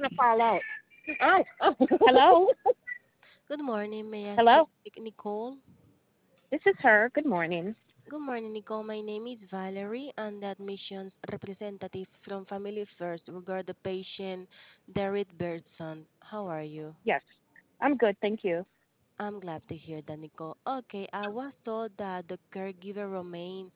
gonna fall out. Oh, hello, Good morning. May I speak hello. with Nicole? This is her. Good morning. Good morning, Nicole. My name is Valerie. I'm the admissions representative from Family First regarding the patient Derek Birdson. How are you? Yes, I'm good, thank you. I'm glad to hear that, Nicole. Okay, I was told that the caregiver Romain,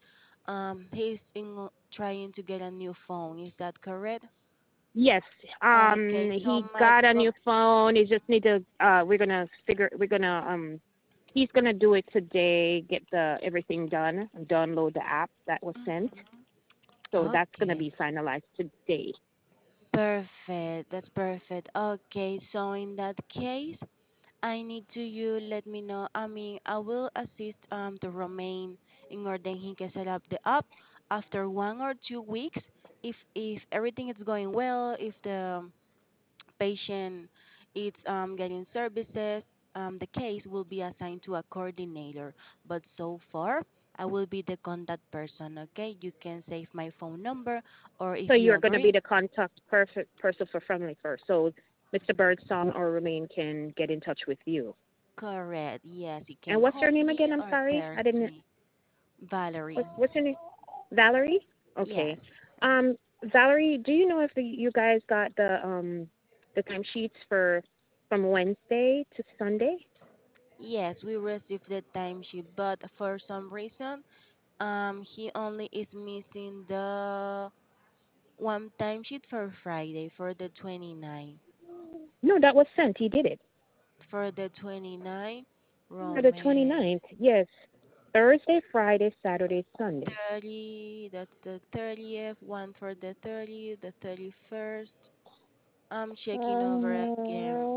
trying to get a new phone. Is that correct? Yes, Okay, so he my got a pro. new phone. He just need to. We're gonna figure. We're gonna. He's gonna do it today. Get the everything done and download the app that was sent. Mhm. So that's gonna Okay. be finalized today. Perfect. That's perfect. Okay, so in that case, I need to you let me know. I mean, I will assist the Romain in order he can set up the app after 1 or 2 weeks. If everything is going well, if the patient is getting services, the case will be assigned to a coordinator. But so far, I will be the contact person. Okay, you can save my phone number, or if So you you're gonna be agree, the contact perfect person for Family First. So Mr. Birdsong or Remain can get in touch with you. correct. Yes, you And can what's call your name me again? I'm or sorry, I text didn't. me. Valerie. What's your name? Valerie? Yes. Okay. Um, Valerie, do you know if you guys got the timesheets for from Wednesday to Sunday? Yes, we received the timesheet, but for some reason, he only is missing the one timesheet for Friday for the 29. No, that was sent. He did it. For the 29, For the Roman 29th. Yes. Thursday, Friday, Saturday, Sunday. 30, that's the 30th, one for the 30th, the 31st. I'm checking over again.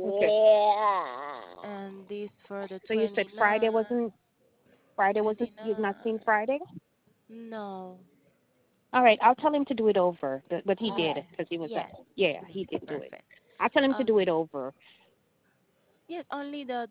Okay. And this for the So you said 29, Friday wasn't you've not 29. seen Friday? No. All right, I'll tell him to do it over. But he did Yes, because he was at yes. yeah, he did do it. Perfect. I'll tell him to do it Okay. over. Yes, only the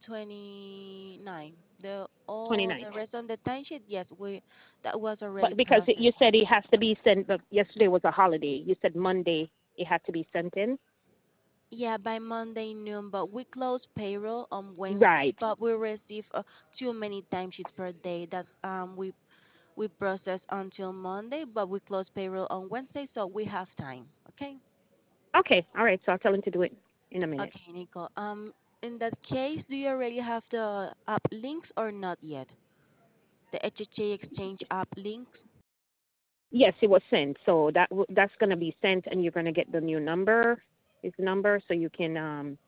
29. The all 29th. the rest on the timesheet, yes, we that was already But because you processed. said it has to be sent, but yesterday was a holiday. You said Monday it had to be sent in. Yeah, by Monday noon, but we close payroll on Wednesday, Right. but we receive too many timesheets per day. That's we process until Monday, but we close payroll on Wednesday, so we have time. Okay. Okay. All right. So I'll tell him to do it in a minute. Okay, Nico. In that case, do you already have the app links or not yet? The HHA Exchange app links? Yes, it was sent. So that's gonna be sent, and you're gonna get the new number. His number, so you can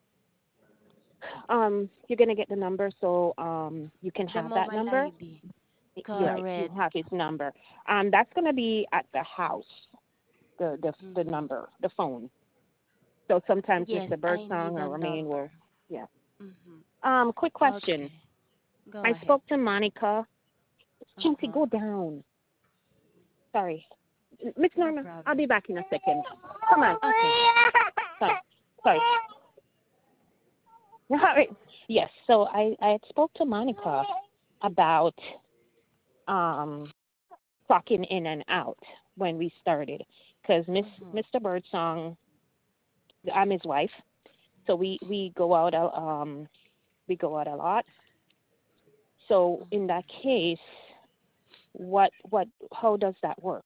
you're gonna get the number, so you can The have that mobile number. ID. You're right. You Correct. have his number. That's gonna be at the house. The Mm-hmm. number, the phone. So sometimes Yes, Mr. I need Birdsong the or Romaine number. will, yeah. Mm-hmm. Quick question. Okay. Go I ahead. spoke to Monica. Chelsea, Uh-huh. go down. Sorry. Miss No Norma, I'll problem. be back in a second. Come on. Okay. Sorry. Sorry. All right. Yes. So I had spoke to Monica about um clocking in and out when we started because Mm-hmm. Mr. Birdsong, I'm his wife, so we go out we go out a lot. So in that Mm-hmm. case, what how does that work?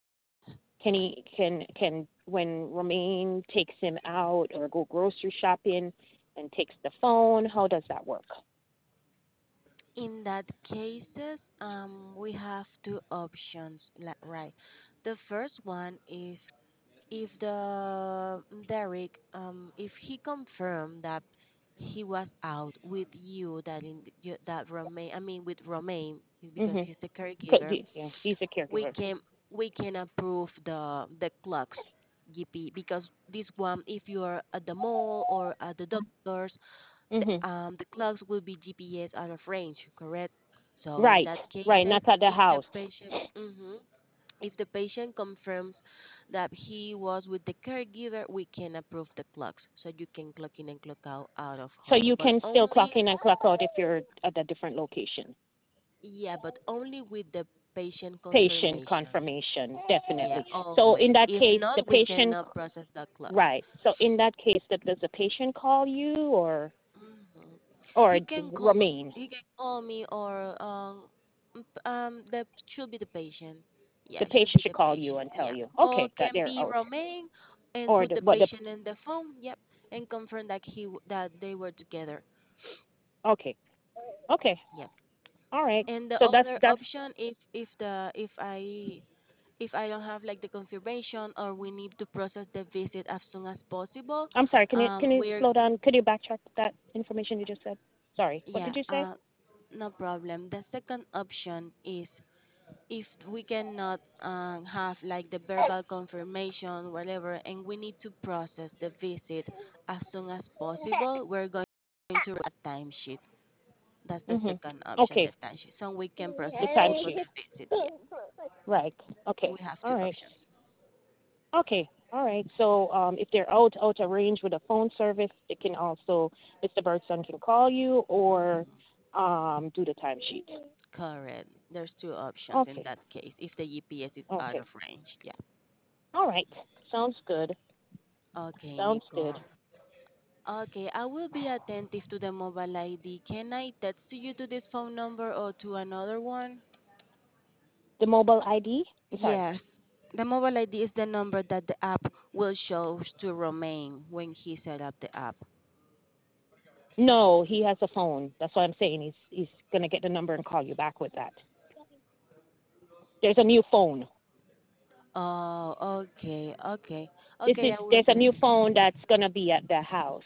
Can when Romaine takes him out or go grocery shopping and takes the phone, how does that work? In that cases, we have two options, right? The first one is if the Derek, if he confirmed that he was out with you, that Romain, I mean with Romain, because Mhm. he's the caregiver, Yeah, he's a we caregiver. can we can approve the clocks GP because this one, if you are at the mall or at the doctors, Mhm. the clocks will be GPS out of range, correct? So in Right. that Right. cases, Not at the if the house. patient, if the patient confirms that he was with the caregiver, we can approve the clocks, so you can clock in and clock out of So home. you But can still clock only, in and clock out if you're at a different location. yeah, but only with the patient patient confirmation. confirmation, Yeah, definitely. So in always. that If case, the not, we patient, cannot process the clause. right. So in that case, does the patient call you Hmm. or He can call. Remain? He can call me, or that should be the patient. Yeah, The it should patient be should the call you patient. and tell Yeah, you, or okay, that can they're be out, Romain and or put the what the, patient in the phone. Yep, and confirm that that they were together. okay, okay, Yep. all right. And the So other that's. option, if I don't have like the confirmation, or we need to process the visit as soon as possible, I'm sorry. Can you we're slow down? Could you backtrack that information you just said? Sorry. What yeah, did you say? no problem. The second option is if we cannot have like the verbal confirmation, whatever, and we need to process the visit as soon as possible, we're going to write a timesheet. That's the Mhm. second option, the Okay. timesheet. So we can The process also timesheet. the visit. Yeah, Right. we Okay. have All two right. options. Okay. All right. So if they're out of range with a phone service, it can also Mr. Birdson can call you or Hmm. do the timesheet. Correct. There's two options in Okay. that case if the GPS is out Okay. of range. Yeah. All right. Sounds good. Okay, Sounds Nicole. good. Okay, I will be attentive to the mobile ID. Can I text you to this phone number or to another one? The mobile ID? I'm sorry. Yes. The mobile ID is the number that the app will show to Romain when he set up the app. No, he has a phone. That's what I'm saying. He's gonna get the number and call you back with that. There's a new phone. Oh, okay, okay. This Okay, is I will there's a be. new phone that's gonna be at the house,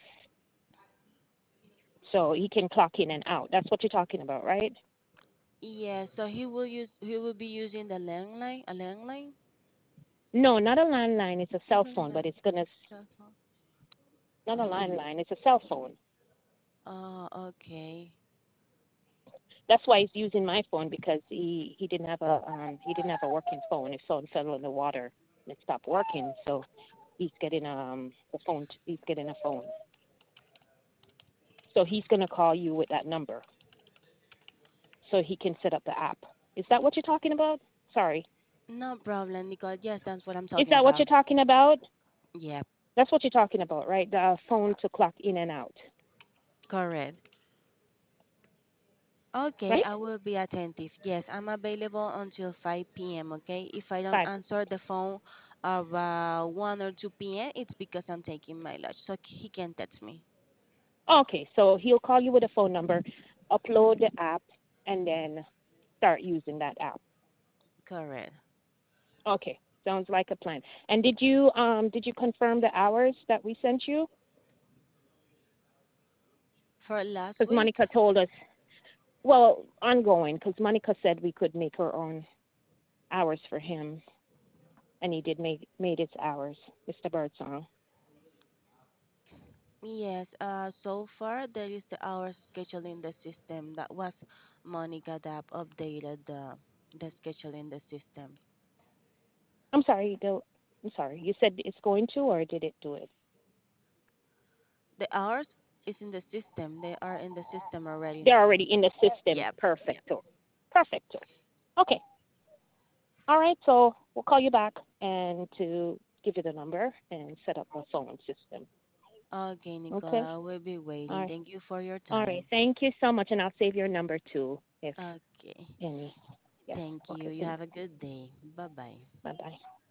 so he can clock in and out. That's what you're talking about, right? Yeah, so he will be using the landline, a landline? No, not a landline. It's a cell Not a phone, but landline. it's gonna Cell phone. not a landline. It's a cell phone. Oh, okay. That's why he's using my phone because he didn't have a working phone. His phone fell in the water and it stopped working. So he's getting the phone. He's getting a phone. So he's gonna call you with that number so he can set up the app. Is that what you're talking about? Sorry. No problem, Nicole. Yes, that's what I'm Is talking that what about. you're talking about? Yeah, That's what you're talking about, right? The phone to clock in and out, correct. Okay, right? I will be attentive. Yes, I'm available until 5 p.m., okay? If I don't Five. answer the phone about 1 or 2 p.m., it's because I'm taking my lunch, so he can text me. Okay, so he'll call you with a phone number, upload the app, and then start using that app. Correct. Okay, sounds like a plan. And did you confirm the hours that we sent you? For last Because week? Monica told us, well, ongoing, because Monica said we could make our own hours for him, and he did made its hours, Mr. Birdsong. Yes, so far there is the hours schedule in the system. That was Monica that updated the schedule in the system. I'm sorry, I'm sorry. You said it's going to, or did it do it? The hours is in the system. They are in the system already. They're already in the system. Yep, yep. Perfecto. Perfecto. Okay. All right. So we'll call you back and to give you the number and set up a phone system. Okay, Okay. Nicola, I will be All waiting. right. Thank you for your All right. time. Thank you so much, and I'll save your number too, if Okay. any. Yes. Thank you. Okay. You Thanks. have a good day. Bye bye. Bye bye.